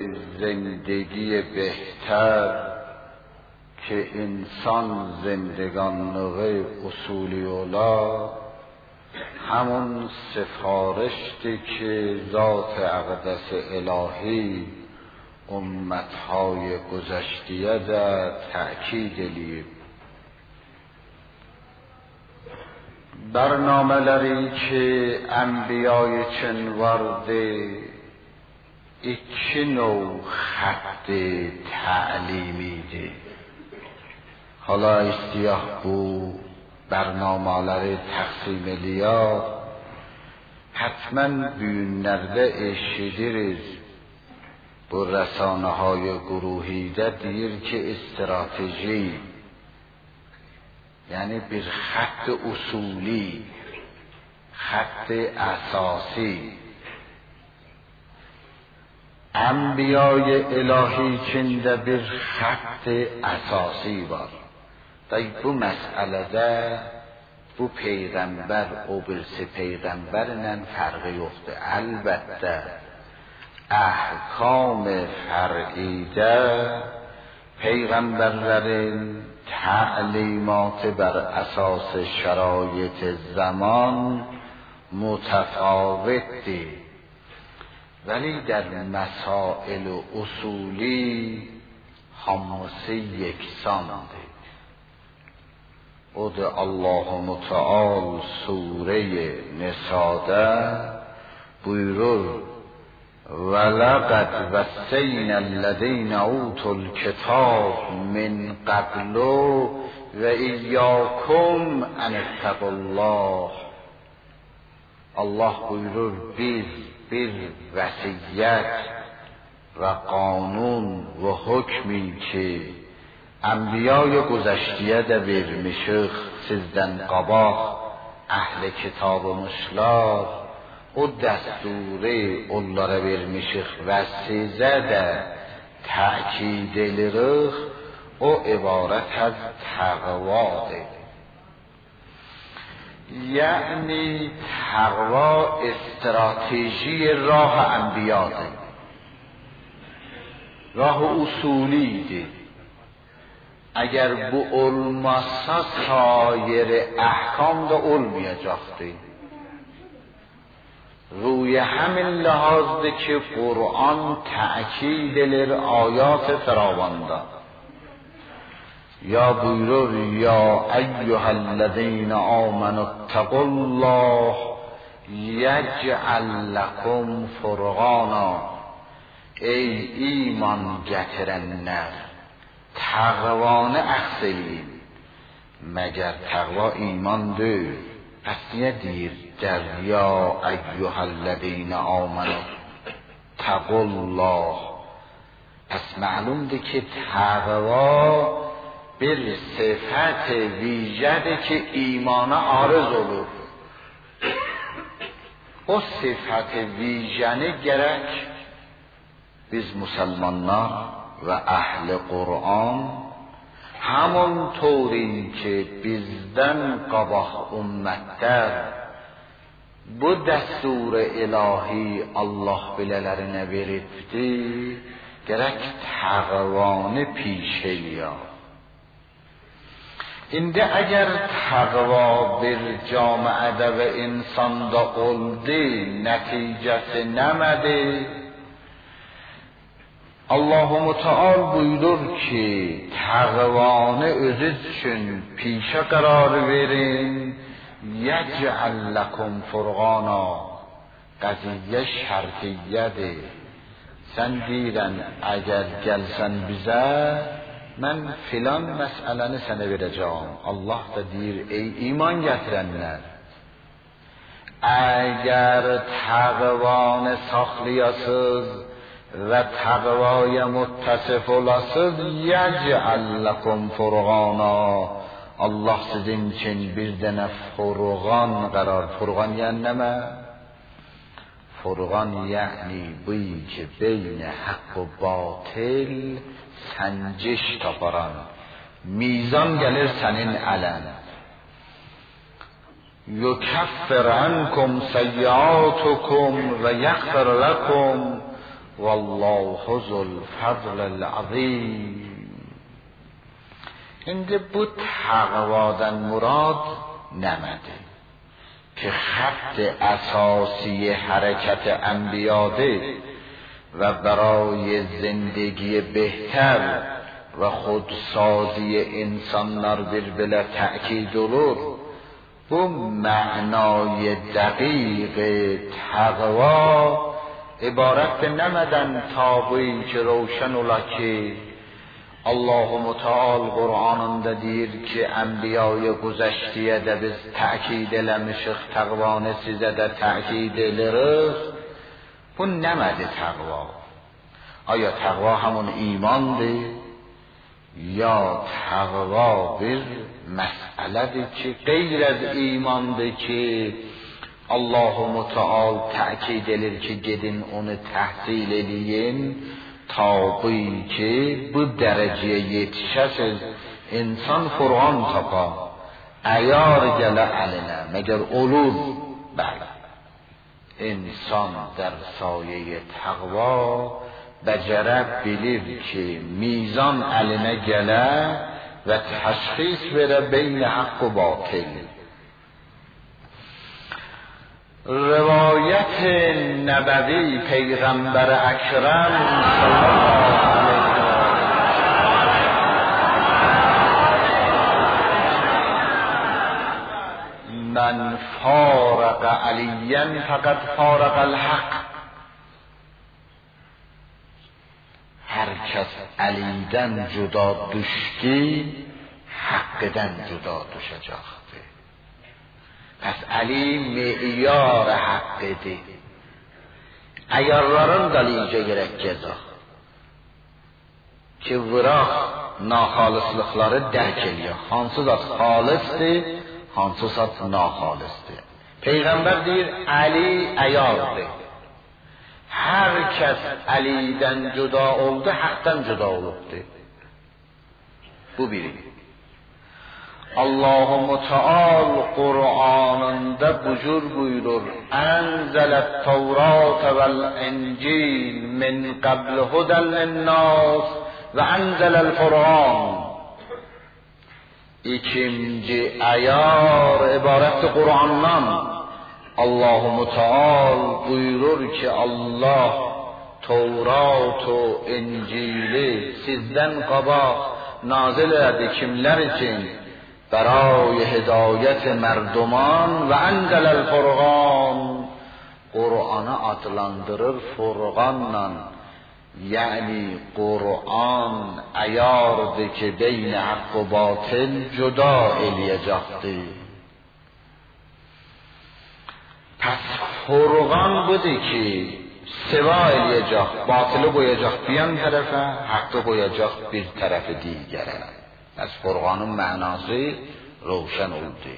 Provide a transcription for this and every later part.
زندگی بهتر که انسان زندگان نوع اصولی اولا همون سفارشتی که ذات اقدس الهی امتهای گذشتیه در تأکید لید برنامه لری که انبیای چنورده ایچی نوع خط تعلیمی ده حالا استیاه بو برنامه لری تقسیم لیا حتما بیونرده اشیدیریز bu رسانه های گروهی دیر که استراتژی یعنی bir خط اصولی خط اساسی انبیای الهی چنده bir خط اساسی var bu مسئله bu peygamber o birisi peygamberle farkı yoktu elbette احکام فرعیده پیغمبرlerin تعلیمات بر اساس شرایط زمان متفاوتی ولی در مسائل و اصولی همسه یکسانده او ده الله متعال سوره نساده بuyurur ولقد وصینا الذین اوتوا الکتاب من قبل و ایاکم ان اتقوا الله الله buyurur biz bir vəsiyyət و قانون و حکمی که انبیای گذشتیه ده vermişik sizden qabaq اهل کتاب و مشلار o دستوری onlara vermişik və sizə də təkid edirik o ibarət az təqvadır یعنی تقوا استراتژی راه انبیاdır راه اصولیdir اگر bu olmazsa sair احکام da olmayacaqdır روی همین لحاظ که قرآن تأکید لر آیات فراوانده یا buyurur یا ایها الذین آمنوا اتقوا الله یجعل لكم فرقانا ey iman gətirənlər təqvanı əxz eləyin məgər təqva iman deyil پس niye deyir در یا ایها الذین آمنوا اتقوا الله پس معلومه که تقوا bir صفت ویژه‌ده که ایمان عارض olur o صفت ویژه gerek biz مسلمانlar و اهل قرآن همون طوری که bizden qabaq ümmətlər bu dəstur ilahi Allah bilələrinə veribdi gerek təqvanı piş eləyə indi əgər təqva bir camiədə və insanda oldu nəticəsi nəmədi Allah-u Müteal buyurur ki təqvanı özünüz üçün pişə qərar verin yec'al lekum فرقانا قضیه şərtiyyədir sən deyirən əgər gəlsən bizə mən filan məsələni sənə verəcəm Allah da deyir ey iman gətirənlər əgər təqvanı saxlayasız و تقوای متصف olasız یجعل لكم فرقانا Allah sizin için bir dənə furqan qərar furqan yəni nəmə furqan yəni bu ki beyn haqq و باطل سنجش taparan میزان gəlir sənin ələn یکفر عنکم سیئاتکم و یغفر لکم والله ذو الفضل العظیم. اینده بود تقوادن مراد نمده که خط اساسی حرکت انبیاده و برای زندگی بهتر و خودسازی انسان بر بلا تأکید دلور و معنای دقیق تقوا عبارت نمدن تابوی که روشن و لکه الله متعال قرآن دیر که انبیای گذشتیه ده به تأکید لمشق تقوانه سیزه ده تأکید لرخ اون نمده تقوا. آیا تقوا همون ایمان ده یا تقوا بر مسئله ده که غیر از ایمان ده که الله متعال تأکید لر که گدین اون تحصیل لین تابی که بود درجه یتشش انسان فرعان تاپا ایار گله علنه مگر اولود بله انسان در سایه تقوا بجرب بلیر که میزان علنه گله و تشخیص بره بین حق و باطل. روایت نبوی پیغمبر اکرم صلی الله علیه من فارق علیا فقد فارق الحق. هر کس علیدن جدا دشتی حقدن جدا دوشه جاخته. پس علی معیار حق دی ayarların dalıyca gerek ceza ki vıraq naxalislikları dərk ediyor. Hansı zat xalisdir, hansı zat naxalisdir. Peyğəmbər deyir Ali ayardır. Hər kəs Alidən cüda oldu, haqdan cüda olubdur. Bu biri. Allah-u Muteal Kur'an'ında bucur buyurur. Enzelet Tevrat vel İncil min qabl huden linnas ve enzelel Kur'an. İkinci ayar ibaret Kur'an'dan Allah-u Muteal buyurur ki Allah Tevrat ve İncil'i sizden qabaq nazil etti kimler için? برای هدایت مردمان و انزل الفرقان قرآن adlandırır فرقانla یعنی قرآن ayardır ki بین حق و باطل جدا eləyəcəkdir. پس فرقان budur ki seva eləyəcək, batılı qoyacaq bir tərəfə, haqqı qoyacaq bir tərəfi digərə. از فرقان معناسی روشن oldu.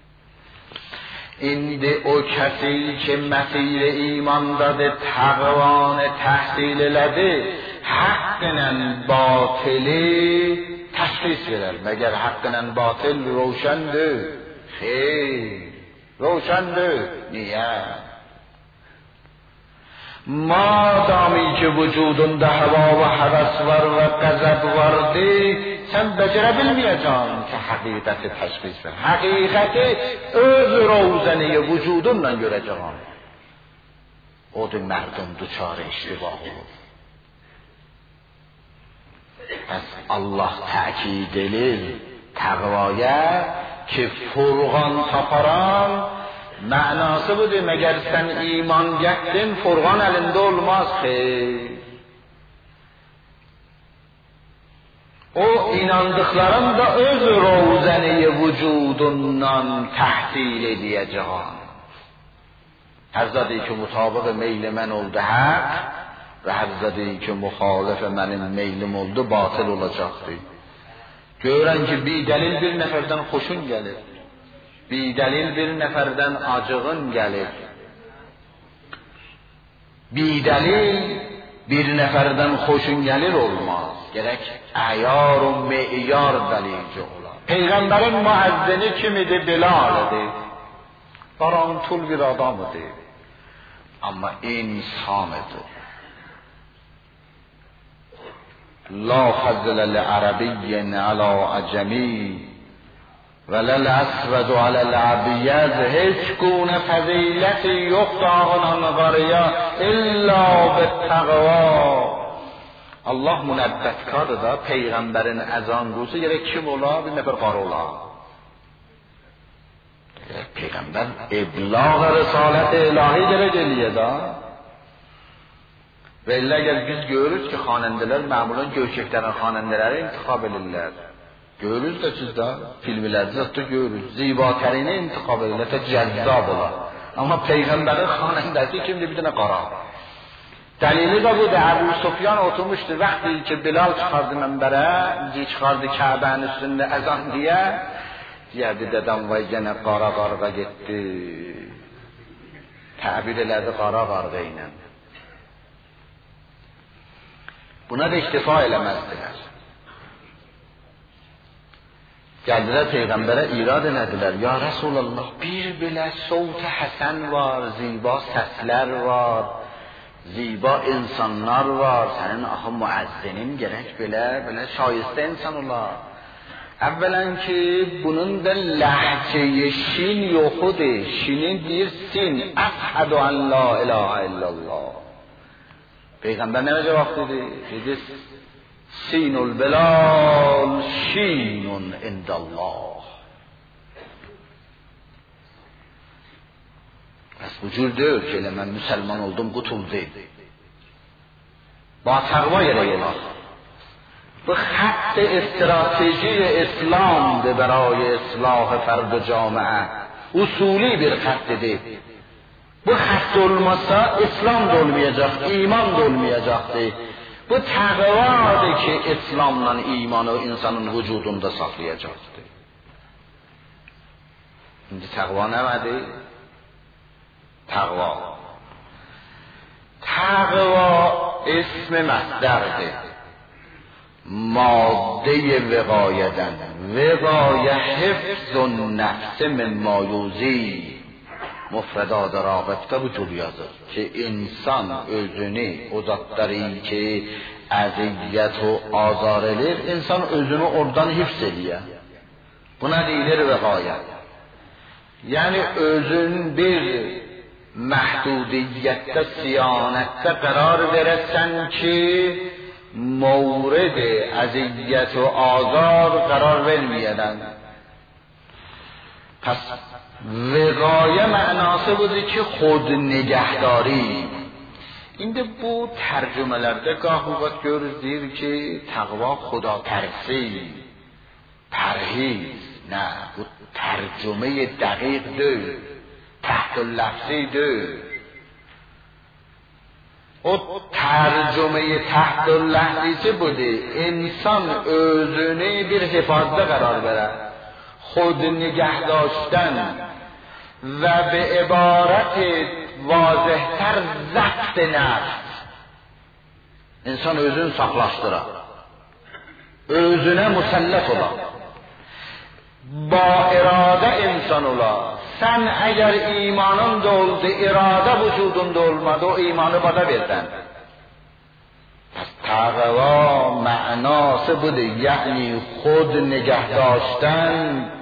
İndi o kesi ki mesir imandadır taqvanı təhsil elədi haqqla batili təşxis verər. Məgər haqqla batil روشنdir? Xeyr, روشنdir. Niyə? مادامی که وجودunda hava و havas var و غضب vardı sen becerebilmeyeceksin ki hakikati teşhis ver. Hakikati öz روزنه vücudunla göreceksin. O da merdum duçar iştibah olur. Pes Allah takid edir taqvaya ki furqan taparan manası budur. Meğer sen iman getdin furqan elinde olmaz xeyr. O inandıkların da öz روزنه vücudundan تحصیل edəcəkən. Hər zədi ki mutabıq meyl mən oldu haq və hər zədi ki müxalif mənim meylim oldu batıl olacaqdır. Görən ki bir dəlil bir nəfərdən xoşun gəlir. Bir dəlil bir nəfərdən acığın gəlir. Bir dəlil bir nəfərdən xoşun gəlir olmaz. Gerek ayar و معیار دلیل olar. Peyğəmbərin müəzzini kimidir? Bilal'dir. Barantul bir adamıdır. Ama insanıdır. لا فضل لعربی علی عجمی ولل اسود علی الابیض، هیچ گونه فضیلت یقطع عن قریا الا بالتقوا. Allah münəbbətkardır da Peyğəmbərin əzan qursu gerək kim ola, bir nəfər qarı ola. Peyğəmbər eblağa risalət-i ilahi gerək eləyə da. Və elə əgər biz görürüz ki, xanəndələr məmulən göçəklərin xanəndələri intiqab edirlər. Görürüz də siz də filmlərdə də görürüz. Zibətərini intiqab edirlər, də cəzzab olar. Amma Peyğəmbərin xanəndəsi kimdir? Bir dənə qara. Dəlili də bu da Əbu Sufyan oturmuşdu vaxtı ki Bilal çıxardı mənbərə, çıxardı Kəbənin üstündə əzan deyə, deyərdi dədəm vay yenə qara qarğa getdi. Təbir elədi qara qarğa ilə. Buna da iktifa eləməzdilər. Gəldilər Peyğəmbərə irad elədilər. Ya Resulallah, bir belə savt həsən var, ziba səslər var, ziba insanlar var. Sənin axı müəzzinin gərək belə şayistə insan olar. Əvvələn ki, bunun da ləhcəyi şin yoxudur. Şinin bir sin. Əshhədu an la ilahə illallah. Peyğəmbər nə cavab dedi? Dedi, sinul belal şinun indallah. Bəs bu cür deyil ki, elə mən müsəlman oldum, qutuldu. Ba təqva yerə olar. Bu xط استراتژی اسلامdır برای اصلاح فرد و جامعه. Usulü bir xəttidir. Bu xətt olmasa İslam da olmayacaq, iman da olmayacaqdır. Bu təqvadır ki, İslamla imanı insanın vücudunda saxlayacaqdır. İndi təqva nədir? Təqva. Təqva ismi məsdərdir. ماده وقایدن وقایه حفظ النفس مما یوزی مفردات راغبته bu cür yazır ki insan özünü o zatları ki əziyyət o azar edir, insan özünü oradan hifz edir. Buna deyilir vəqayə. Yəni özün bir məhdudiyyətdə, siyanətdə qərar verəsən ki مورد اذیت و آزار قرار vermeyeden. پس وقایه معنası budur ki خود نگهداری. İndi bu tərcümələrdə qahuvvat görürüz deyir ki təqva xuda tərsi, pərhiz. Nə, bu tərcüməyi dəqiq deyil, təhdül ləfzi deyil. O tercümeyi tahtül ləhzisi budur. İnsan özünü bir hifazda karar verer. Xud nigah داشتن ve be ibaret vazihter zapt nefs. İnsan özünü saklaştırar. Özüne musallat olar. Ba irade insan olar. Sen eğer imanın da oldu, irade vücudunda olmadı, o imanı bana verden. Pes təqva mənası budur. Yani xud nigah داشتن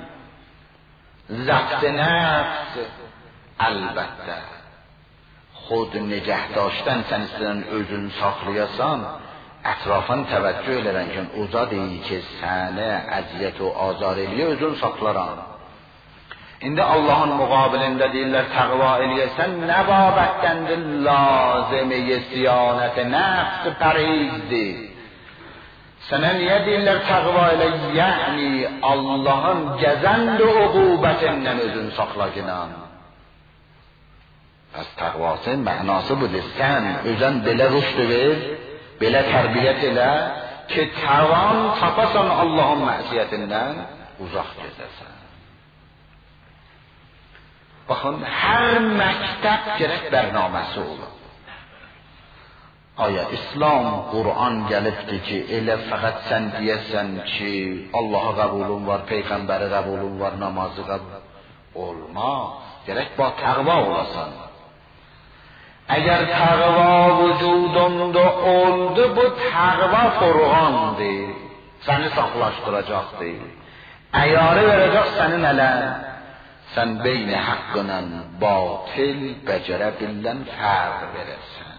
ضبط nefs elbette. Xud nigah داشتن sen istəyən özünü saxlayasan, ətrafın təvəccüh elərən ki, o da deyir ki, səni əziyyət o azar eləyə, özünü saxlaran. İndi Allah'ın muqabilində deyirlər təqva eləyəsən, nə babətdəndir? Lazimi siyanət-i nəfs pərhizdir. Sənə niyə deyirlər təqva elə? Yəni Allah'ın gəzənd uqubətindən özünü saxlaginan. Bəs təqvasın mənası budur. Sən özən belə rüşd ver, belə tərbiyyət elə ki, tavan tapasan Allah'ın məsiyyətindən uzaq gezəsən. Baxın, hər məktəb gərək bərnaməsi olur. Aya İslam, Qur'an gəlibdir ki, elə fəqət sən deyəsən ki, Allah'a qəbulun var, Peyğəmbəri qəbulun var, namazı qəbulun olmaz. Gərək ba təqva olasan. Eğer takva vücudunda oldu, bu takva furqandır. Seni saxlaşdıracaqdır. Əyarı verəcək sənin ələ. Sən beyni haqqla batil becərə bilən fərq verəsən.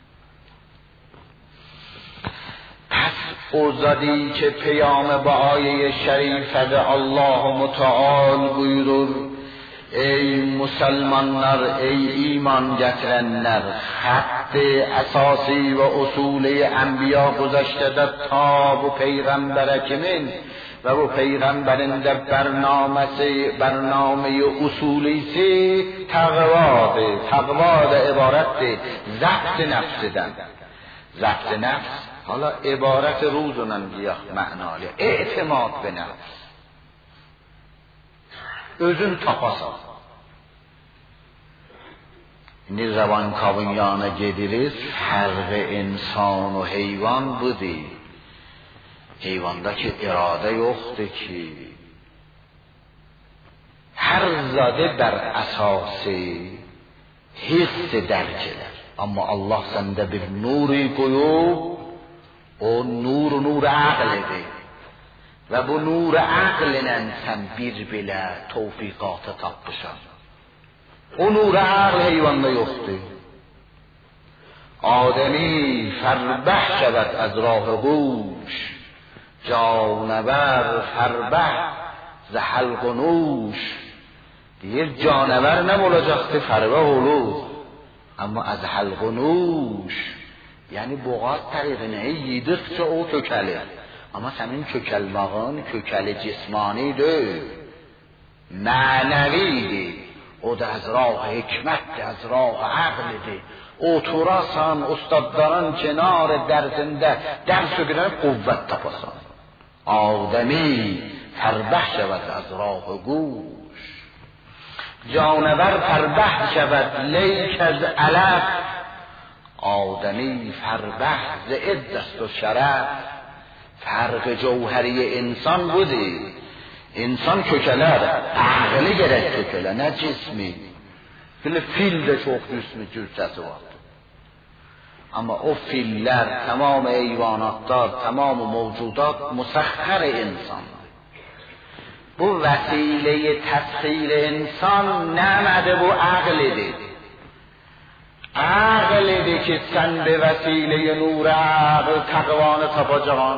Pes o zadi ki peyam ba aye şerifede Allah Müteal buyurur: ey Müslümanlar, ey iman getirenler, hattı esasi ve usulü enbiya güzeştede ta bu peygambere kimin ve bu peygamberin de برنامه usulisi takvadır. Takva da ibarettir ضبط nefsiden. ضبط nefs حالا عبارت روزونن گیاه معناlı اعتماد به نفس. Özün tapasan. İndi zaman kavınyana gediriz, fərqi insan و heyvan budur. Heyvandaki irade yoktur ki. Her zade bər əsası hiss dərk edər. Amma Allah səndə bir nuri qoyub, o nur عقلdir. Və bu nur عقلlə sən bir belə tevfiqata tapmışsan. O nur عقل heyvanda yoxdur. آدمی فربه شود از راه گوش، جانور فربه ز حلق و نوش. دیگه جانور نمولacaqdı فربه olur. Amma از حلق و نوش یعنی بغات طریقینه یedikçe o kökəlir. Amma sənin kökəlmağın kökəli cismani deyil, mənəvidir. O da az rah hikmətdir, az rah عقلdir. Oturasan ustadların kenar dərsində dərs öyrənib qüvvət tapasan. آدمی فربه شود از راه گوش، جانور فربه شود لیک از علف. آدمی فربه ز عز است و شرف. فرق جوهری انسان بوده. انسان kökələr, عقلی gerek kökələr, ne cismi. Fil de çok cismi cüssəsi var. Ama o filler, tamam eyvanatlar, tamam mevcudat musahhar insan. Bu vesileyi teskhir insan nemedi, bu aqlidir. Aqlidir ki sen be vesileyi nur aql taqvanı tapacağın.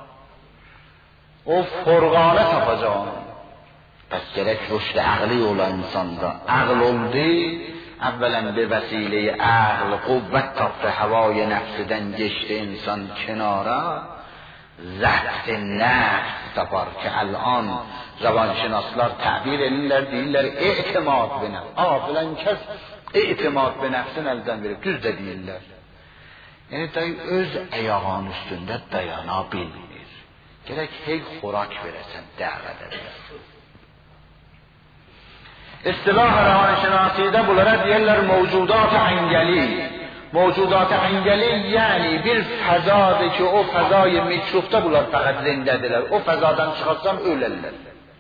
O furqanı tapacağın. Pes gerek rüşd aqli olan insanda. Aql oldu. اولا به وسیله عقل قوت تافته هوای نفسدن گشت انسان کنارا ضبط نفس tapar که الان زبانشناسlar تعبیر edirlər, deyirlər اعتماد به nefs. Filan kəs etimad به nefsin əldən verib, düz də deyirlər. Yəni dayı öz ayağının üstündə dayana bilmir. Gerek hey xorak verəsən, dəvət edəsən. اصطلاح روانشناسیده bunlara deyirlər mevcudat engelli. Mevcudat engelli yani bir fəzadır ki o fəzayı mikrofda bunlar fəqət zindədirlər. O fəzadan çıxarsan ölərlər.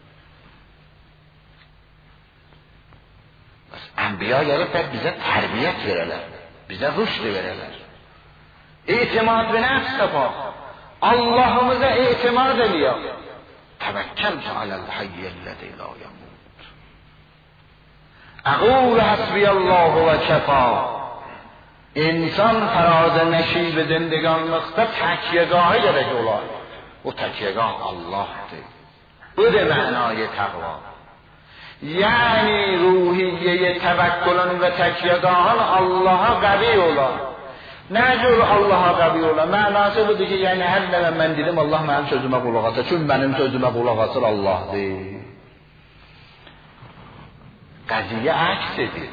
Enbiya gəlib bizə tərbiyyət verələr. Bizə rüşd verələr. İtimad ve nefs tapaq. Allah'ımıza itimad eləyək. Təvəkkəltü aləl-hayyəl-ləzi la yəmut. اقول حسبی الله و کفا. انسان فراز نشیب زندگانlıqda تکیهگاهی gerek olar. O تکیهگاه Allah'dır. Bu da manای takva. Yani ruhiye tevekkülün ve tekiyegahın Allah'a qavi olar. Ne cür Allah'a qavi olar? Manası budur ki yani her ne ben dedim Allah benim sözüme kulak asır. Çünkü benim sözüme kulak asır Allah'dır. قضیه عکسه.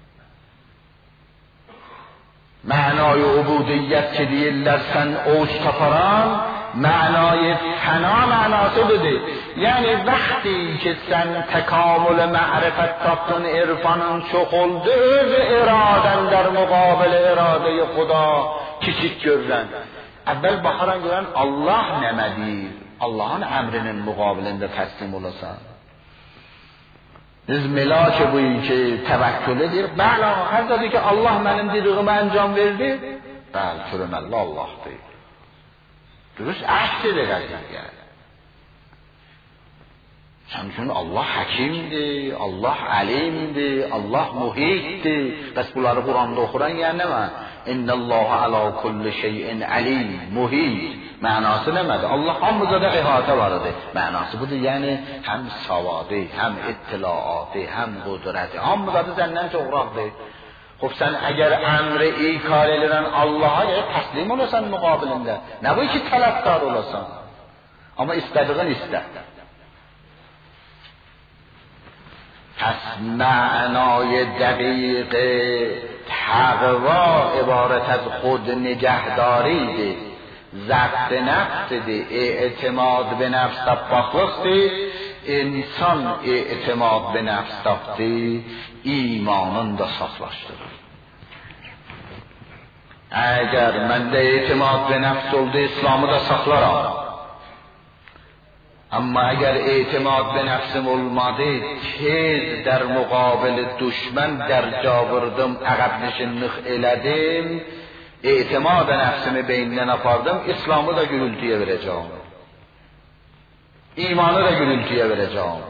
معنای عبودیت که دیرler sen اوج taparan معنای فنا معنası budur. Yani وقتی که sen تکامل معرفت taptın, irfanın çok oldu, öz iraden در مقابل اراده خدا kiçik görürən. Əvvəl baxaran görən Allah nəmədir? Allah'ın əmrinin müqabilində təslim olasan. از ملاک بویی که توکله دیر بله هر دادی که الله منم دیدقم انجام verdi بله چرا الله دی درست عهد ده قضیه چون الله حکیمdir Allah alimdir Allah muhitdir bəs bunları Quranda oxuran yəni nə var İnna Allah ala kulli şeyin alim muhit mənası nədir Allah hamıza da ihatə vardır mənası budur yəni həm savadı həm ittilaatı həm qudrəti hamıza da səndən çoxraqdır xub sən əgər əmri ikar edirən Allaha gəlir təslim olasan müqabilində nə bu ki tələbdar olasan amma istədiğin istə پس معنای دقیق تقوا عبارت از خود نگهداری ده ضبط نفس ده اعتماد به نفس تفخص ده insan e'timad به نفس tapdı imanın da saxlaşdırır eğer məndə e'timad به نفس oldu İslamı da saxlaram اما اگر اعتماد به نفسم olmadı tez در مقابل düşman در جا vurdum عقب نشینlik elədim اعتماد به نفسimi beyindən apardım İslamı da gürültüye vereceğim imanı da gürültüye vereceğim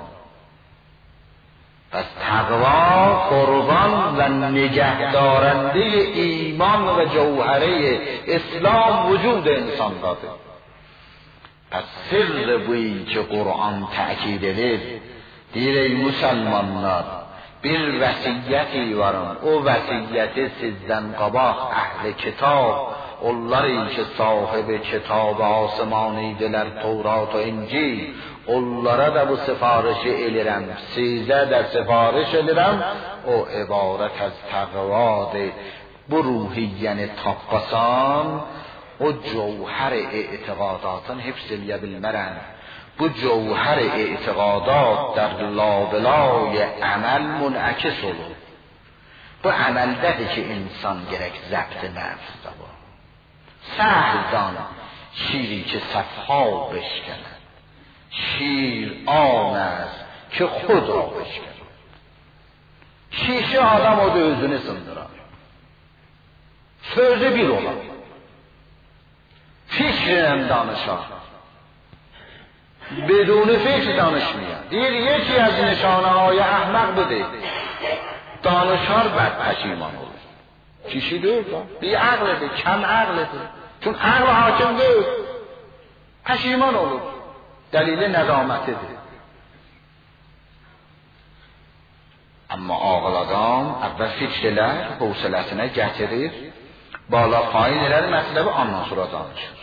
پس تقوا قربان و نگهدارنده ایمان و جوهره اسلام وجود انسان داده پس sır buyi ki Kur'an təkid edir deyir ey müsəlmanlar bir vəsiyyəti varım o vəsiyyəti sizdən qabaq əhli kitab onlar ki sahibi kitab asmanidilər Tevrat və İncil onlara da bu sifarişi elirəm sizə də sifariş elirəm o ibarət az təqvadır bu ruhiyyəni tapqasan o جوهر اعتقاداتın hepsi bilmərən bu جوهر اعتقادات در لابلای عمل منعکس olur bu əməldədir ki insan gerek ضبط نفس da var سهل دان شیری که صفها بشکند شیر آن است که خود را بشکند şişe adam o da özünü sındırar sözü bir olan فکرم danışar بدون فکر danışmıyor دیر یکی از نشانه های احمق بده danışar بعد پشیمان olur kişi değil bir عقلده کم عقلده چون عقل حاکم değil پشیمان olur دلیل ندامتیdir اما ağıl adam اول فکر elər حوصلesine getirir بالا پایین elər mətləbi ondan sonra danışır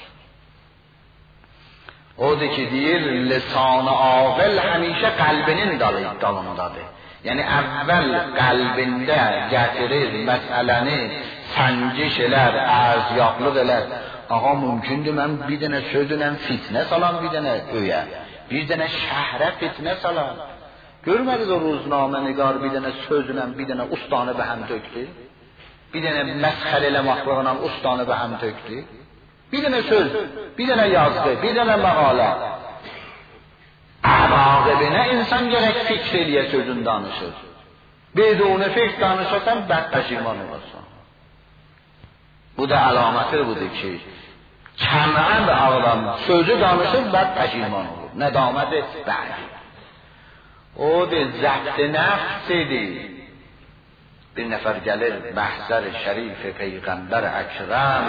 odur ki deyir lisan-ı ağıl həmişə qəlbinin dalındadır yəni əvvəl qəlbində gətirir məsələni səngiş elər ərziyaqlıq elər ağa mümkündür mən bir dənə sözünə fitnə salam bir dənə öyə bir dənə şəhrə fitnə salam görmədiniz o ruznamə nigar bir dənə sözünə bir dənə ustanı به هم tökdü bir dənə məsxər eləmaqlığına ustanı به هم tökdü bir dənə söz, bir dənə yazdı, bir dənə məqalə. Əvaqibinə insan gerek fikr eləyə sözün danışır. Beduni fikr danışırsan, bəd pəşiman olarsan. Bu da əlamətir budur ki, kəmən də ağlam sözü danışır, bəd pəşiman olur. Nədamədir, bəd. O da zəbt nəfsidir. Bir nəfər gəlir, məhzər şərif Peyğəmbər Əkrəm.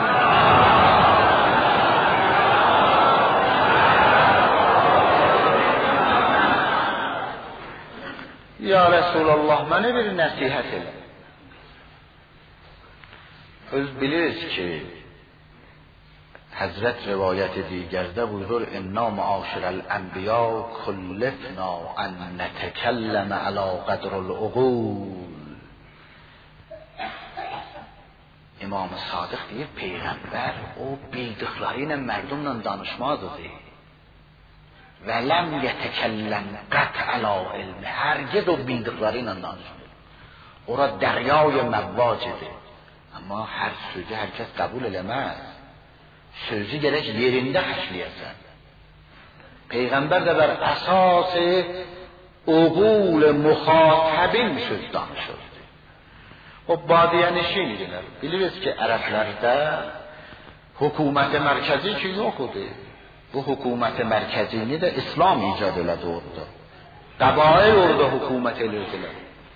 Ya Resulallah, mənə bir nəsihət elə. Öz biliriz ki, Həzrət rivayəti digərdə buyurur, İnna məaşirəl ənbiya kullifna ən nətəkəlləmə ələ qədrül uğul. İmam-ı Sadiq deyir, Peyğəmbər o bildikləri ilə mərdumla danışmazdı. Və ləm yətəkəlləm qət ələ ilmi. Hərgiz o bildikləri ilə danışmır. Ora dəryay məvvacidir. Amma hər sözü hər kəs qəbul eləməz. Sözü gerek yerində həşləyəsən. Peyğəmbər də bər əsası uğul muhatabin söz danışırdı. O badiyənişin idilər. Bilirsiniz ki, ərəblərdə hökumət mərkəzi ki yox idi. Bu hökumət mərkəzini də İslam icad elədi orada. Qəbail orada hökumət edirdilər.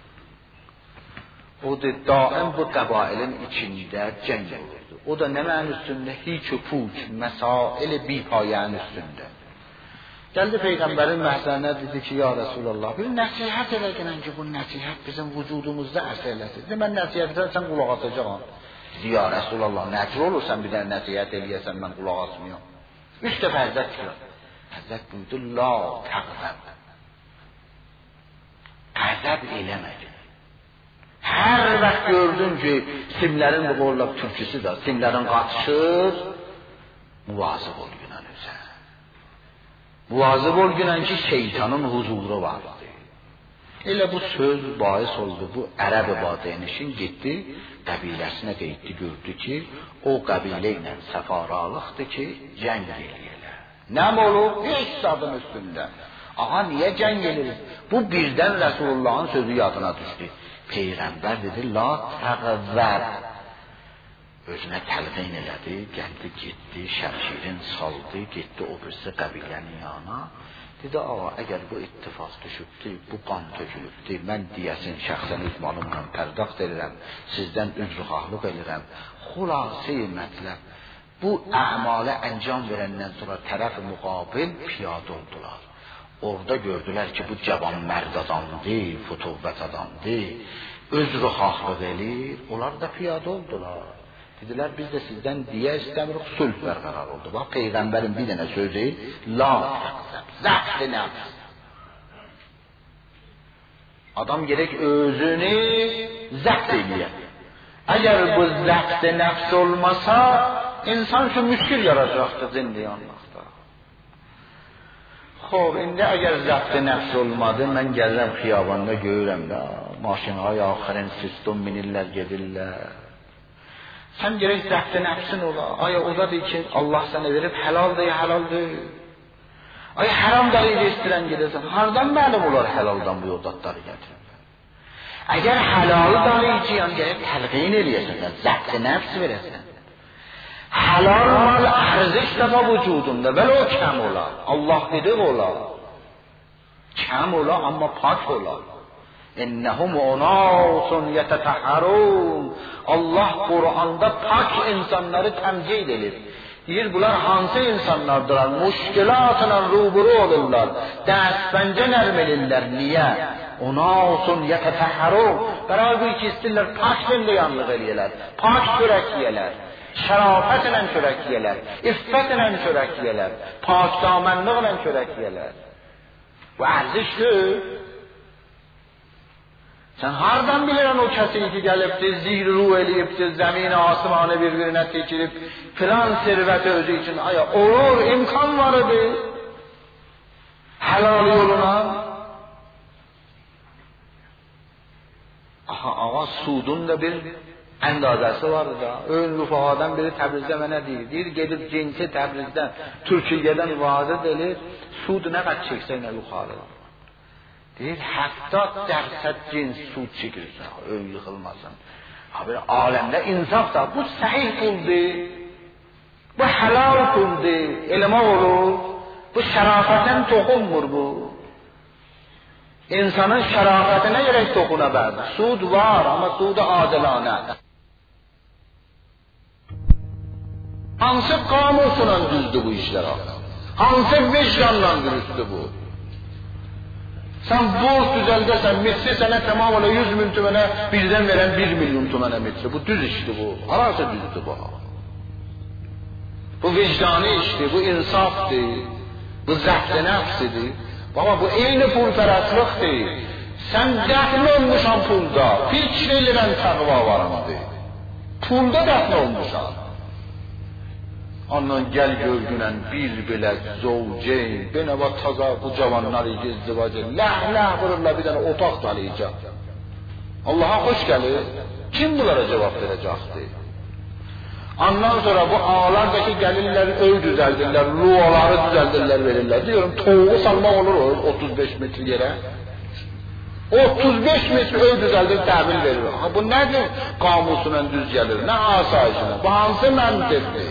O da daim bu qəbailin içində cəng olurdu. O da nə mənin üstündə? Hiç puç, məsail bipayənin üstündə. Gəldi Peyğəmbərin məhzərinə dedi ki, ya Resulallah, bir nəsihət eləyən ki, bu nəsihət bizim vücudumuzda əsr eləsin. Dedi, mən nəsihət edərəm, sən qulaq asacağım. Dedi, ya Resulallah, nəcr olursan bir dənə nəsihət eləyəsən, mən qulaq asmıyorum. 3 dəfə Həzrət deyir. Həzrət buyurdu, la təqzəb. Qəzəb eləmədi. Hər vaxt gördün ki, simlərin bu qorlaq türküsü də, simlərin qaçışır, muvazıb ol günən özə. Muvazıb ol günən ki, şeytanın huzuru vardı. Elə bu söz bahis oldu, bu ərəb badiyənişin getdi, qəbiləsinə qeyddi, gördü ki, o qəbilə ilə səfaralıqdır ki, cəng eləyələr. Nəm olub? Heç adım üstündə. Aha, niyə cəng eləyir? Bu birdən Rəsulullahın sözü yadına düşdü. Peyğəmbər dedi, la təğvər. Özünə təlqin elədi, gəldi, getdi, şəmşirin saldı, getdi o birisi qəbilənin yanına. Dedi, ağa, əgər bu ittifaq düşübdür, bu qan tökülübdür, mən deyəsin şəxsən öz malımla pərdəxt edirəm, sizdən üzrxahlıq edirəm. Xülasə-i mətləb, bu əmalə əncam verəndən sonra tərəf müqabil piyada oldular. Orada gördülər ki, bu cavan mərd adamdır, fütuvvət adamdır, özrxahlıq edir, onlar da piyada oldular. Dedilər, biz də sizdən deyə istəmirik, sülh bərqərar oldu. Bax, Peyğəmbərin bir dənə sözü, la təqzəb, zəbt-i nəfs. Adam gerek özünü zəbt eləyər. Əgər bu zəbt-i nəfs olmasa, insan şu müşkil yaracaqdır zindəyə olmaqda. Xob, indi əgər zəbt-i nəfs olmadı, mən gəlirəm xiyabanda görürəm də, maşinaya axırın sistem minirlər, gedirlər. Sen gerek zəbt-i nəfsin ola. Aya o da deyir ki, Allah sənə verib, həlaldır, həlaldır. Aya haram darıyla istirən gedəsən, hardan məlum olar həlaldan bu yoldatları gətirirlər? Əgər halalı darıyıcıyan gerek təlqin eləyəsən, zəbt-i nəfs verəsən. Halal mal ərziş dəfə vücudunda, vələ o kəm ola. Allah dedik ola. Kəm ola, amma pak ola. İnnehum unasun yetetahharun. Allah Kur'an'da pak insanları temcid edir. Deyir, bunlar hansı insanlardılar? Müşkilatla ruburu olurlar. Dəstəncə nərm edirlər. Niyə? Unasun yetetahharun. Beraber bu iki istirlər, pak zindəyanlıq eləyələr. Pak çörək yiyələr. Şərafətlə çörək yiyələr. İffətlə çörək yiyələr. Pak damənliqlə çörək yiyələr. Bu ərzişdir. Sen hardan bilirən o kəsin ki, gəlibdir, zihru eləyibdir, zəmin-i asmanı bir-birinə tekirib, filan servəti özü üçün, aya, olur, imkan var idi, helal yoluna. Aha, ağa, sudun da bir əndazəsi var da, ön rüfaqadan biri Təbrizdə mənə deyir, gedib cinsi Təbrizdən, Türkiyədən vaazı delir, sud nə qədər çəksə nə yuxarı. Deyir, 70% cins sud çəkirsən, ön yıxılmasın. Abi, aləmdə insaf da, bu səhih puldur, bu helal puldur, eləmək olur, bu şərafətən toxunmur bu. İnsanın şərafətinə gerək toxuna bərdi. Sud var, amma sudu adilanə. Hansı qamusla düzdür bu işlər? Hansı vicdanla dürüsttür bu? Sen borç düzeldesen, metri sana tamam ola 100 bin tümene birden veren 1 milyon tümene metri. Bu düz işti bu. Arası düzdü bu. Bu vicdani işti, bu insaftı, bu zəbt-i nəfsidir. Baba bu eyni pulpərəstlikdir. Sen dəfn olmuşsan pulda, fikr eləyən təqva varındır. Pulda dəfn olmuşsan. Ondan gel görgünən bir belə zovceyn, benəva taza bu cavanlar izdivacı, ləh vururlar bir dənə otaq dalayacaq. Allah'a hoş gelir. Kim bunlara cevap verəcəkdir? Ondan sonra bu ağlardaki gəlirlər öy düzəldirlər, luaları düzəldirlər, verirlər. Diyorum, toğu salmaq olur o 35 metre yere. 35 metr öy düzəldib təbil verir. Bu nədir? Qamusla düz gəlir, nə asayişlə. Bu hansı məntiqdir?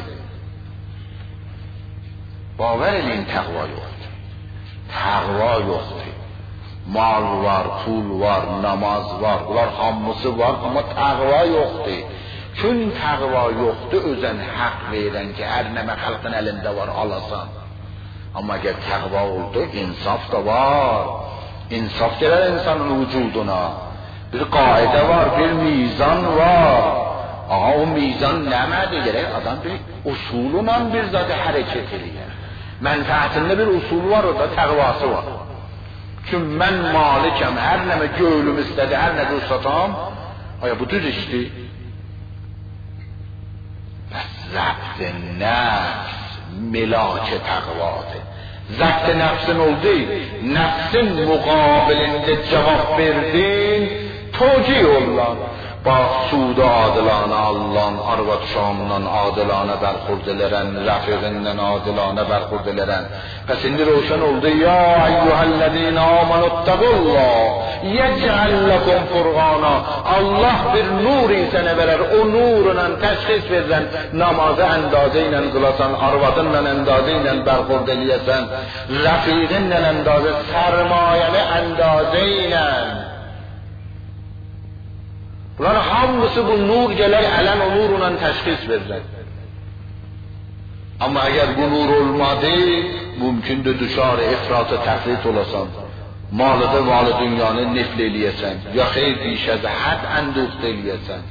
Baver eləyin, təqva yoxdur. Təqva yoxdur. Mal var, pul var, namaz var, bunlar hamısı var, amma təqva yoxdur. Çün təqva yoxdur, özən haqq verən ki, hər nəmə xalqın əlində var, alasan. Amma əgər təqva oldu, insaf da var. İnsaf gələr insanın vücuduna. Bir qaidə var, bir mizan var. Aha, o mizan nəmədir? Gərək adam bir usulunla bir zaten hərəkət edir. Mənfəətində bir usul var, o da təqvası var. Çünkü mən malikəm, hər nəmə göylüm istədi, hər nə satam. Aya bu düz işdir. Bəs zəbt nəfs melakə təqvadır. Zəbt nəfsin oldu, nəfsin müqabilində cavab verdin, toci ollan. Bax, suda adilanə allan, arvad şamından adilanə bərxurd elərən, rəfiqindən adilanə bərxurd elərən. Pəs indi roşan oldu, ya eyyuhəllədinə amanuttəqullah, yecəlləkum furqana. Allah bir nur insənə verər, o nurla təşxis verirən, namazı əndazə ilə qılasan, arvadınla əndazə ilə bərxurd eləyəsən, rəfiqinlə əndazə, sərmayəni əndazə ilə. Bunlar hamısı bu nur gələr, ələn o nurla təşxis verirlər. Amma əgər bu nur olmadı, mümkündür düşar ifrat-ı təfrit olasan, malıda valı dünyanı nefl eləyəsən, ya xeyr بیشədə həd əndüqt eləyəsən.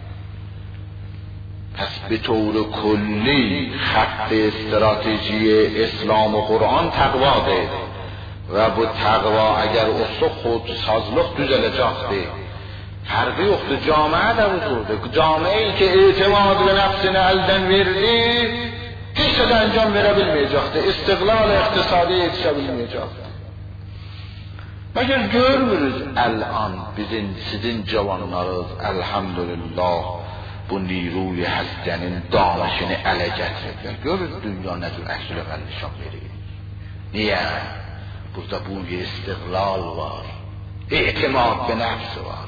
پس به طور کلی خط استراتژی اسلام و قرآن تقواdır. Və bu təqva əgər olsa xod sazlıq düzələcəkdir. Farkı yoktu, camiye de huzurdu. Camiye ki itimat ve nefsini elden verdi, hiç de encan verebilmeyecekti. İstiklal-i iktisadi yetişebilmeyecekti. Məcəl görmürüz el-an bizim, sizin cavanlarınız elhamdülillah bu niruy həstənin danışını ələ gətiriblər. Görürüz dünya nə cür əksül əməl nişan verir. Niyə? Burada bu istiklal var, itimat ve nefsi var.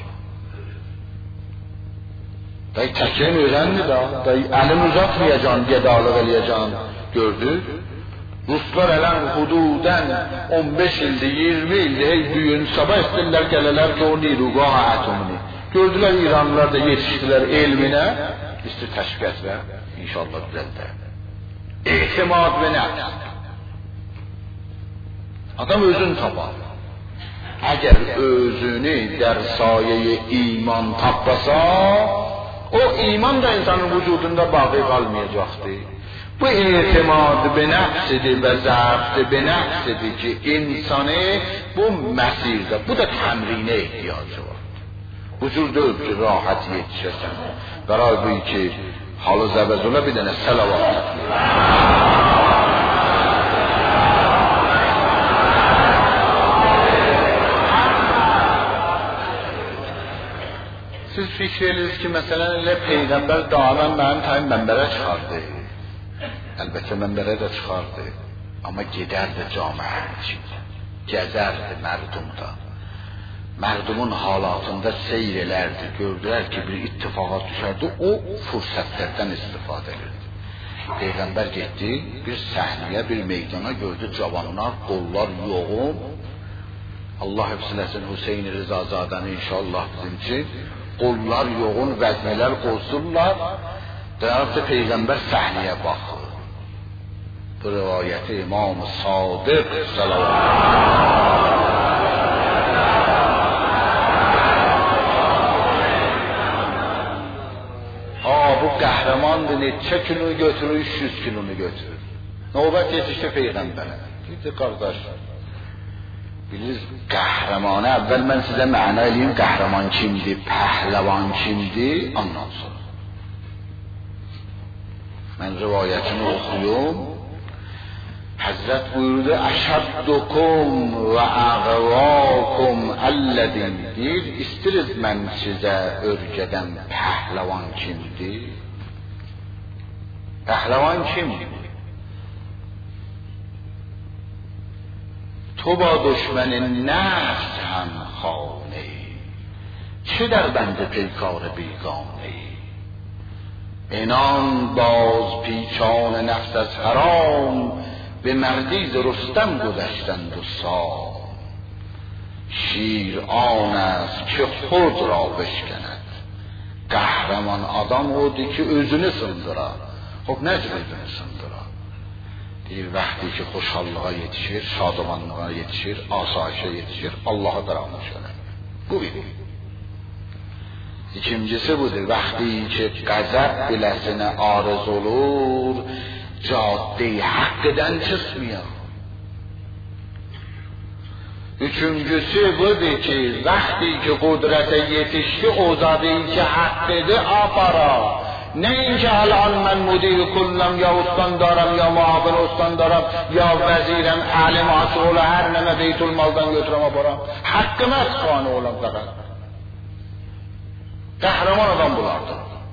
Dayı təkin öyrəndi da, dayı əlim uzatmayacağım, gedalıq eləyəcəm, gördük. Ruslar ələn hududən 15 ildir, 20 ildir, hey düyün, sabah istirlər gələlər ki o niruqah atomini. Gördülər İranlılar da yetişdilər elminə, istir təşviqət və inşallah düzəldə. İtimad və nəfs. Adam özün tapar. Əgər özünü der sayeyi iman tapasa, o iman da insanın vücudunda bağı qalmayacaqdır. Bu itimat be nefsidir ve zəbt be nefsidir ki insanı bu məsirdə, bu da təmrinə ihtiyacı var. Bu cür deyil ki rahat yetişəsən. Bəray bu ki halı zəbəzula bir dənə səlavat. Siz fikr edirsiniz ki mesela Peygamber daima mənim tayin mənbərə çıxardı. Əlbəttə mənbərə də çıxardı. Amma gedərdi camiənin içində. Gəzərdi mərdumda. Mərdumun halatında seyr elərdi. Gördülər ki bir ittifaqa düşərdi. O fürsətlərdən istifadə edirdi. Peygamber getdi bir səhnəyə, bir meydana gördü cavanlar, qollar yoğun. Allah hepsiləsin Hüseyin Rızazadanı inşallah bizim için. Qollar yoğun, vəznələr qoysunlar. Deyərdi Peygamber səhnəyə baxır. Bu rivayəti İmam-ı Sadiq bu qəhrəmandır, neçə kilo götürür, 300 kilonu götürür. Növbət yetişdi Peyğəmbərə. Dedi qardaş, bilirsiniz qəhrəmanı, əvvəl mən sizə məna eləyim, qəhrəman kimdir, pəhləvan kimdir, ondan sonra. Mən rivayətini oxuyum. Həzrət buyurdu, əşəddukum və əğvakum əllədim deyir, istiriz mən sizə örgədən pəhləvan kimdir? Pəhləvan kimdir? تو با دشمن نفس هم خانه، چه در بند پیکار بیگانه. اینان باز پیچان نفس از حرام، به مردی ز رستم گذشتند و سام. شیر آن است که خود را بشکند، قهرمان adam odur ki özünü sındırar. خب نجم özünü sındırar. دیر وقتی که خوشحال‌ها yetişir، شادمان‌ها yetişir، آسایش‌ها yetişir، Allah'a درآمد شدن. Bu biri. İkincisi budur. وقتی که غضب به لحظه عارض olur، جاده حقden çıkmıyor. Üçüncüsü budur ki وقتی که قدرت yetişti، o zadeyi که حقده آفرا. نه اینکه الان من مدیر کلم یا استان دارم یا معاون استان دارم یا وزیرم اهل مسئول هر نمه بیت المالdan götürüm آبارم. حقم از خانه اولم فقط. قهرمان adam bulardı.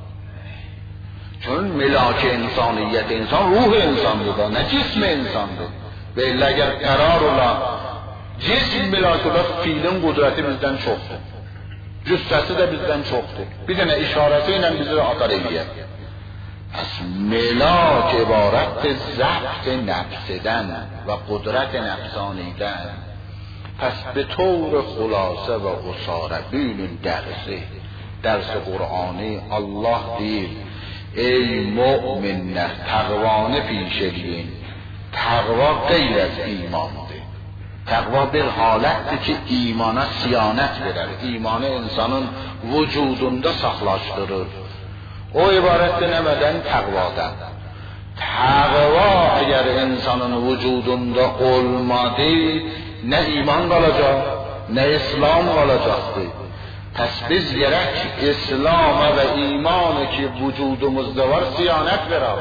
چون ملاک انسانیت انسان روح انسان بود، نه جسم انسان بود. و الا اگر قرار ola جسم ملاک ola fiilin qudreti bizden çoxdur. Cüssəsi də bizdən çoxdur. Bir dənə işarəsi ilə bizi atar eləyər. Pəs melak ibarətdir zəbt nəfsdən və qudrət nəfsanidən. Pəs به طور خلاصه و قصاره ببینید درس قرآنی الله deyir: ey müminlər, təqvanı پیش eləyin. Təqva qeyr از ایمانdır. تقوا bir halətdir ki, imana siyanət verər. İmanı insanın vücudunda saxlaşdırır. O ibarətdir nəmədən? Təqvadan. Təqva əgər insanın vücudunda olmadı, nə iman qalacaq, nə İslam qalacaqdır. Pəs biz gərək İslam'a və imanı ki vücudumuzda var siyanət verər.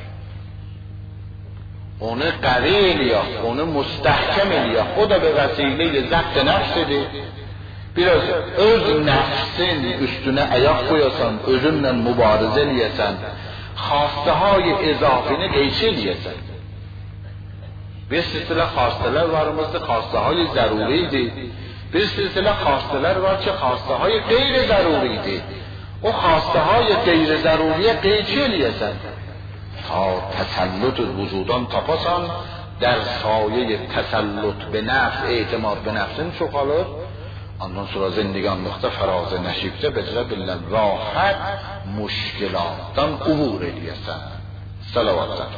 onu قوی eləyək, onu müstəhkəm eləyək. O da bir vəsilə zəbt nəfsidir. Biraz öz nəfsin üstünə ayaq qoyasan, özünlə mübarizə eləyəsən, xastahay izafini qeyç eləyəsən. Bir silsilə xastalar varımızdır, xastahay zəruridir. Bir silsilə xastalar var ki, xastahay qeyri zəruridir. O xastahay qeyri zəruriyə qeyç eləyəsən. تا تسلط وجودان تپاسان در سایه تسلط به نفس اعتماد به نفسین çoğalır. Ondan sonra zindiganlıqda fərazə nəşibdə becərə bilən rahat müşkilatdan ubur eləyəsən. Salavatlar.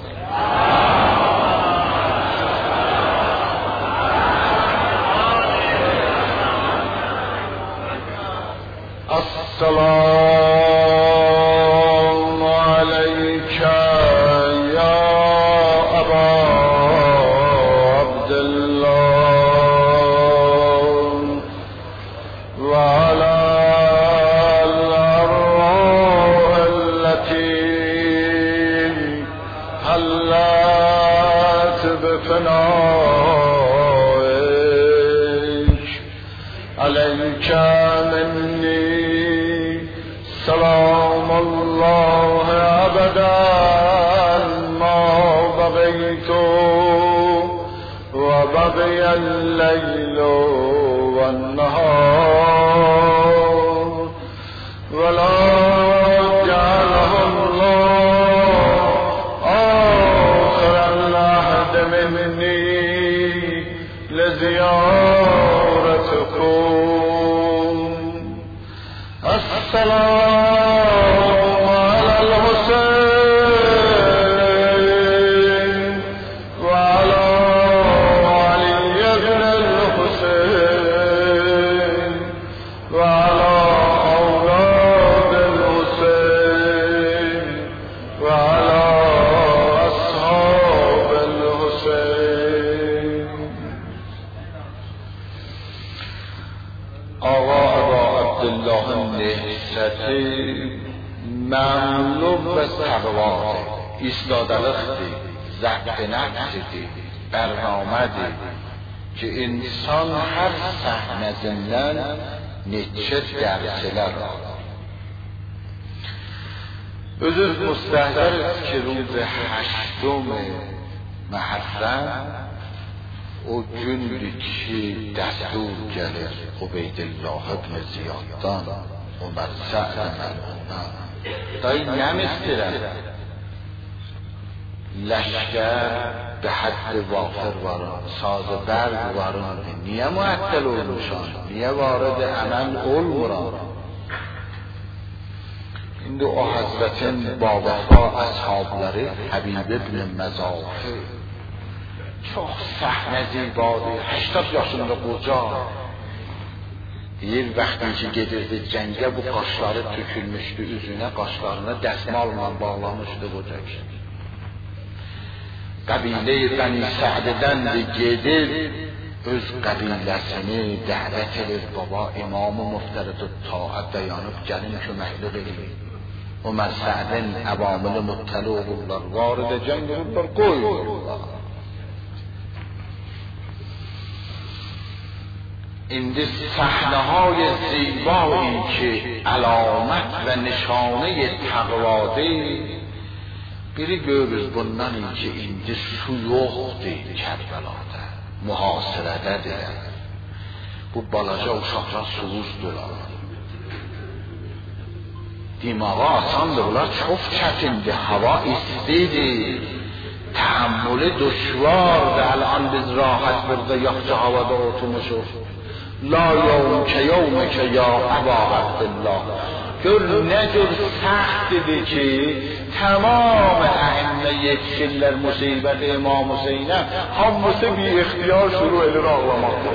As-salamu aleykə الليل والنهار ولا جعله الله آخر العهد مني لزيارتكم السلام على الحسين ایستادلختی ضبط نفسی برنامه‌دی که انسان هر صحنه زندن neçə dərslər alır. Özür müstəhdəriz ki روز 8 محرم او gündür ki dəstur gəlir Ubeydillah ibn Ziyaddan Ömer Sa'd məluna. Dayı nəm istirəm? Leşker به حد وافر varın, sazı برگ varın. Niye muattel olmuşan? Niye vardı əməl olmuran? İndi o Hazretin babafa ashabları Habib ibn Mezahib çok sahne zibadı, 80 yaşında koca. Deyir, vaxtı ki gedirdi cəngə bu qaşları tükülmüşdü üzünə, qaşlarına dəsmalla bağlamışdı qoca kişi. Qəbilə-i Bəni Sə'dədəndir, gedir, öz qəbiləsini dəvət edir. Baba, İmam-ı Muftərid-ü Taət dayanıb, gəlin köməklik edir. Ömer Sa'd'in əvamını müttəli olurlar, varidə cəng olurlar, qoyurlar. İndi səhnəهای زیبایی که علامت و نشانه تقواdır, biri görürüz bundan ki indi su yoxdur Kərbəlada, mühasirədədir. Bu balaca uşaqlar susuzdular. Dimağa asandır, bunlar çox çətindir, hava istidir, təhammülü düşvardır. الان biz rahat burada yaxşı havada oturmuşuq. La yevm ke yevm ke ya Eba Abdullah. Gör ne cür səhtidir ki tamam əhəmmə yetişirlər musibət İmam Hüseynə, hamısı bir ixtiyar şuru edir ağlamakta.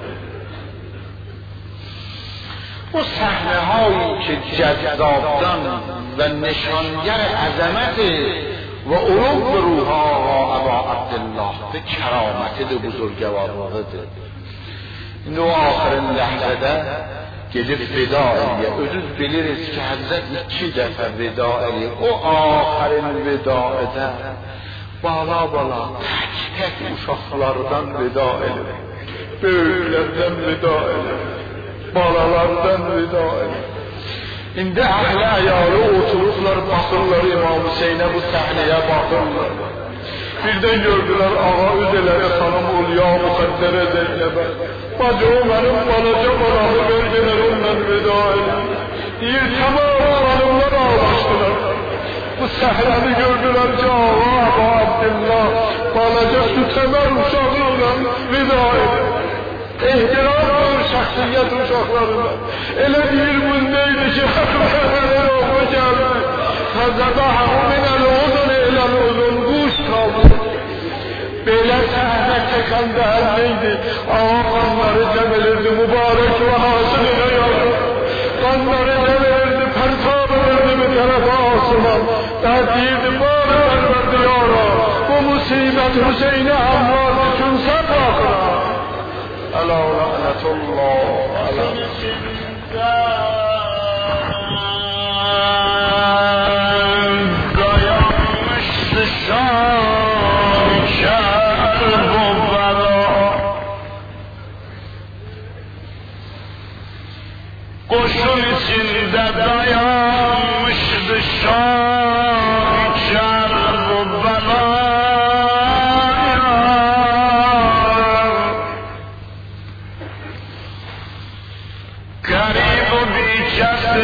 Bu səhnəhایی ki cəzzabdan və nişanگر əzəməti və ulub ruha Eba Abdullah'dır, kəramətidir, buzurgəvarlığıdır. İndi o axırın ləhzədə gelip veda ediyor. Özünüz biliriz ki Hazret 2 dəfə veda ediyor. O axırın veda eder. Bala bala tek uşaqlardan veda ediyor. Böyüklərdən veda ediyor. Balalardan veda ediyor. İndi əhl-i əyalı otururlar, baxırlar İmam Hüseynə, bu səhnəyə baxırlar. Birden gördüler ağa üzeleri sanım ol ya mukaddere Zeynep'e. Bacı o benim balaca balamı verdiler ondan veda edin. Diye tamam hanımlar ağlaştılar. Bu səhrəni gördüler ki ağa Eba Abdullah balaca sütemel uşaqlarla veda edin. İhtiramdır şəxsiyyət uşaqlarına. Elə deyir bu neydi ki həfələr oğlu gəldi. Fəzəbəhu minəl uzun eləl uzun quş kaldı. Belə səhnə çəkəndə hər neydi? Ağa qanları cəm edirdi mübarək və hasılinə yardım. Qanları cəm edirdi, pərtab edirdi bir tərəfə asılan. Və deyirdi, bari vermədi yara. Bu musibət Hüseynə Əmmar düşünsə baxıra. Əla lənətullah, əla. Dayanmışdı şan, şər bu bəla. Qoşun içində dayanmışdı şan, şər bu bəla. Garib o dikəsi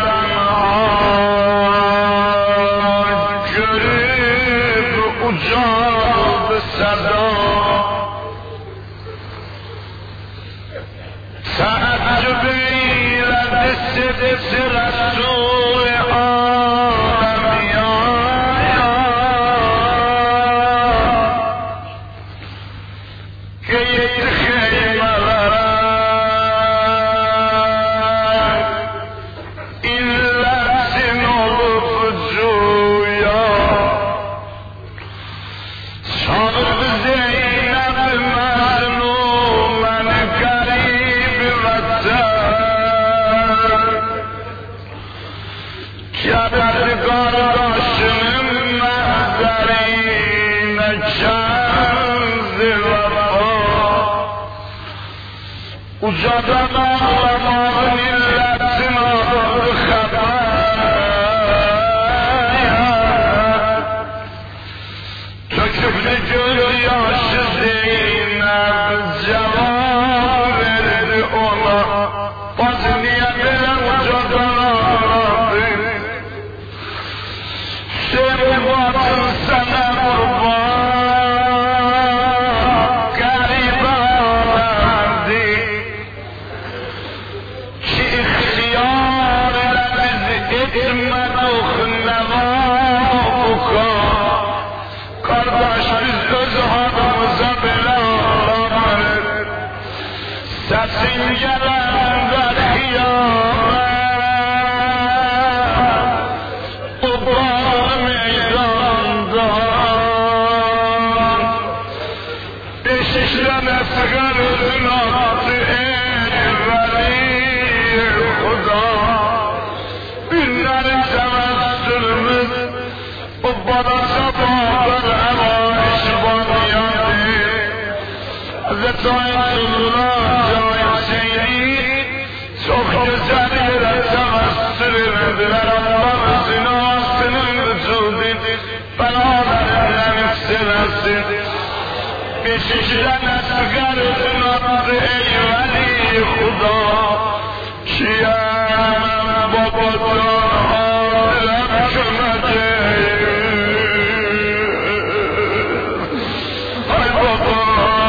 ucadan ağlamağın illetin alır xəbər. Töküldü göz yaşı Zeynəb چشم اصغر زنات ای ولی خدا این نر تمثلمز و بادا سبابر همایش بانیانده حضرت الله جای سیدی سخت زنیر تمثل ندر الله زناستن وجودی بنابر نمسل بششدن اصغر زنات ای ولی خدا کیم بابا دارم شمده ای بابا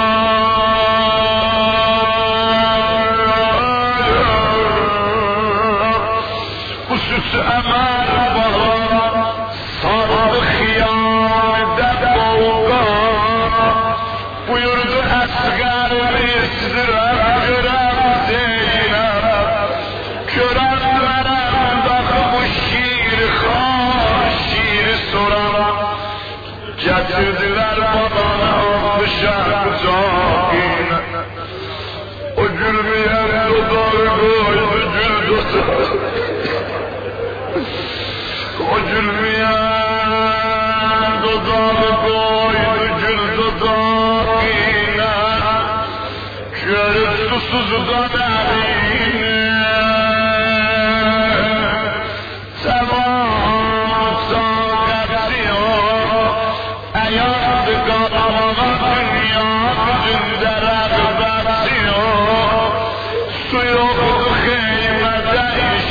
خصوص امر بابا صار خیام دبوگا buyurdu asgar bizdirem görem zeynep görenlerem bakı bu şiir khar şiir soran getirdiler bana dışarı zakin o gülmeyen dudar koydu gül dudar o gülmeyen dudar koydu gül dudar susuzdan eline Sevam sakatı o Eyandı kalama dünya yüzünde rağbeti o Su yoktu kıymete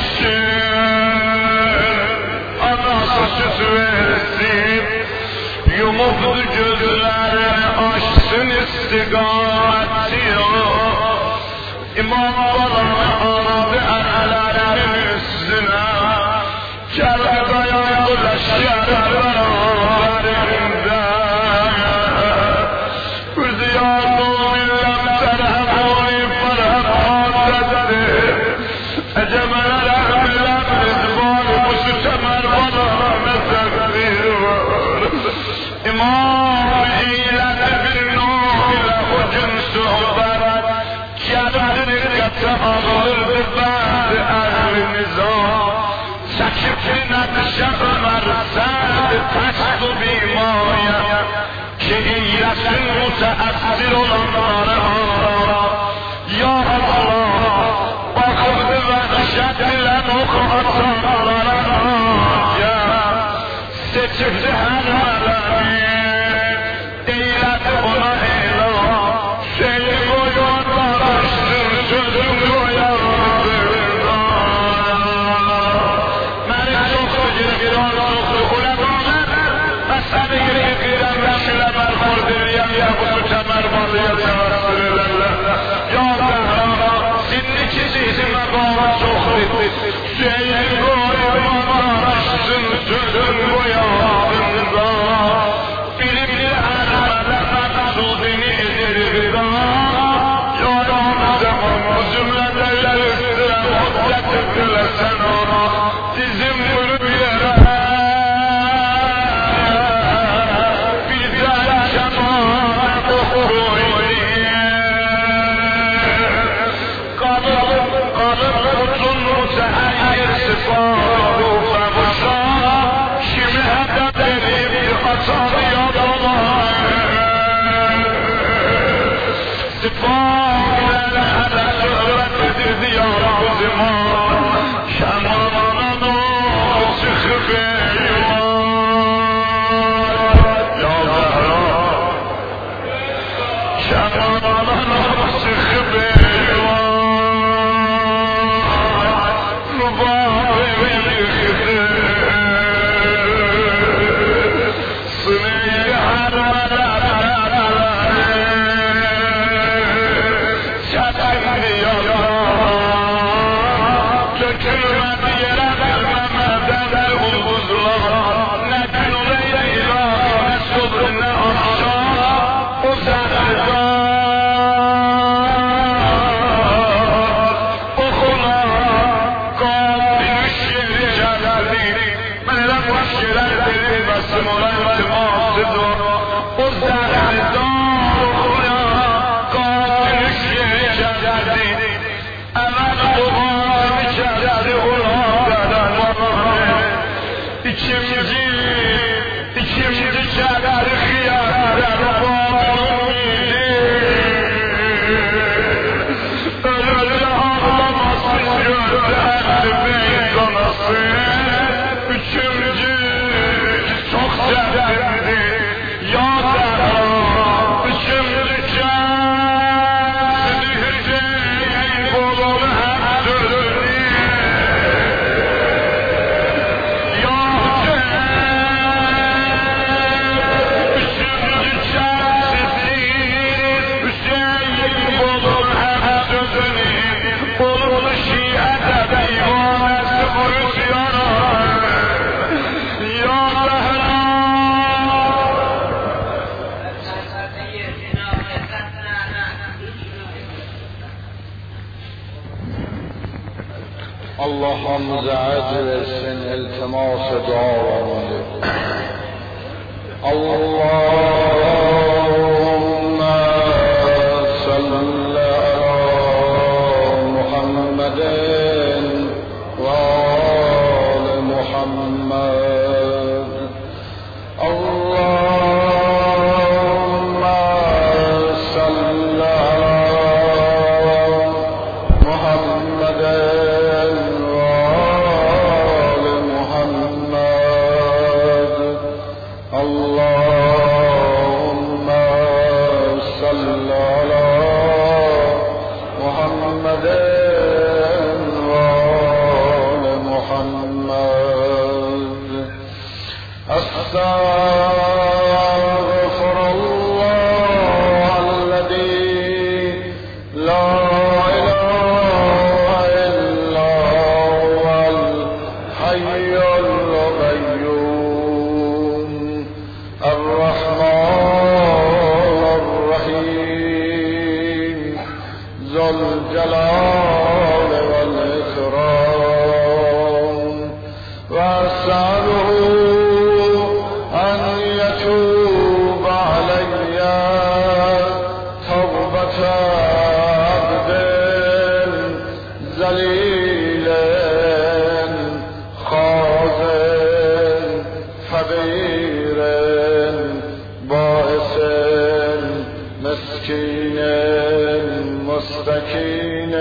işin Anası süt versin Yumuktu gözlerini açsın istikameti o İmam balanı aldı erlerinin üstüne Kerbe dayandı leşyer beraberinde Üzdiyarlı millet terhemuni ferhematedir Ecemeler millet var bu sütemer bana mezektir var İmam eyledi bir nur ile o cins sohbet ağırdı bəzi əhl-i nizam Çəkib nədişə ömər sərdi təşdu bimaya Ki eyləsin mütəəssir olanları ara Ya Allah, baxırdı və dişədilən oxu atanlara Seçibdi hər mələni, eylədi ona elan Şeyi qoyurlar açsın sözüm Şeyin koymalar açsın sözün boyağında Bilimli ermeden maksudini edir Yalan zaman cümledeler üstüne Getirdiler sen ona Dizim vurup yere Bizden şeman koydu Kanım uzun mütehayyir sıfatı Fevşa Şimdi hedef edip atar yadalar Sıfatı hele şöhret edirdi ya Rabbiman Şemanına doğru çıkıp eyvah Ya Zehra Şemanına doğru çıkıp eyvah اللهم اجر سن التماس دعا اللهم صل على محمد وآل محمد اللهم صل على محمد وآل محمد اللهم صل على محمد وآل محمد أستغفر الله الذي لا إله إلا هو الحي القيوم الرحمن الرحيم ذو الجلال والإكرام وأسأله أن يتوب علي توبة عبد ذليل خاضع فقير بائس مسكين مستكين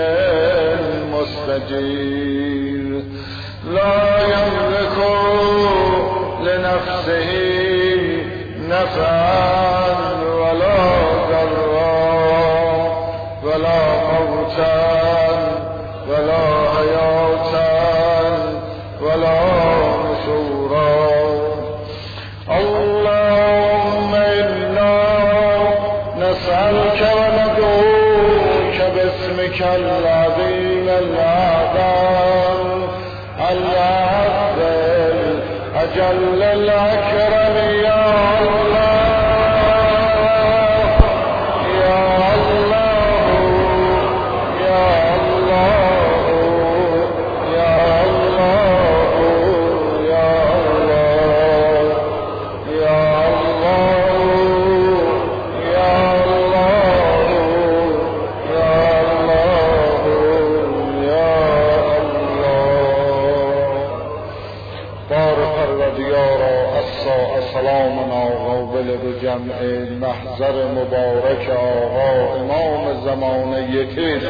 مستجير لا يملك لنفسه نفعا ولا ضرا ولا موتا ولا حياة ولا نشورا اللهم إنا نسألك وندعوك باسمك العظيم الأعظم الأفضل أجل الأكرم يا الله يا الله يا الله يا الله يا الله يا الله يا الله يا الله يا الله بار پروردگارا سلامنا قابل به جمع محضر مبارک آقا امام زمانه تیز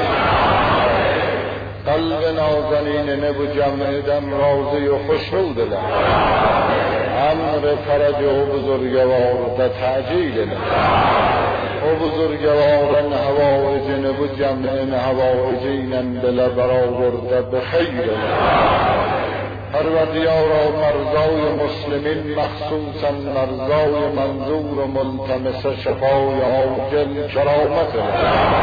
قلب نازنین نبو جمع دم راضی و خوشحال دلم امر فرج و بزرگوار ده تعجیل دلم و بزرگوارن هوایج نبو جمع هوایجینن بلا برآورده بخیر دلم پروردگارا مرضای مسلمین مخصوصا مرضای منظور و ملتمس شفای عاجل کرامت